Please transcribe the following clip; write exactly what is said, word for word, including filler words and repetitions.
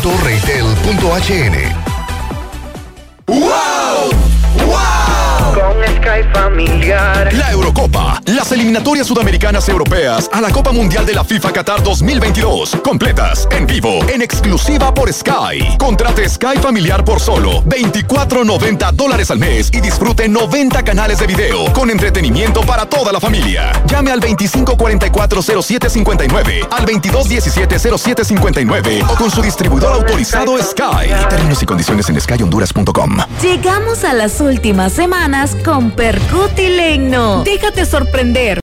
punto reitel punto h n. ¡Wow! ¡Wow! Con Sky Familiar. La Eurocopa, las eliminatorias sudamericanas europeas a la Copa Mundial de la FIFA Qatar dos mil veintidós. Completas, en vivo, en exclusiva por Sky. Contrate Sky Familiar por solo veinticuatro noventa dólares al mes y disfrute noventa canales de video con entretenimiento para toda la familia. Llame al veinticinco cuarenta y cuatro cero siete cincuenta y nueve, al veintidós diecisiete cero siete cincuenta y nueve o con su distribuidor autorizado Sky. Términos y condiciones en sky honduras punto com. Llegamos a las últimas semanas con Percuti Legno. Déjate sorprender.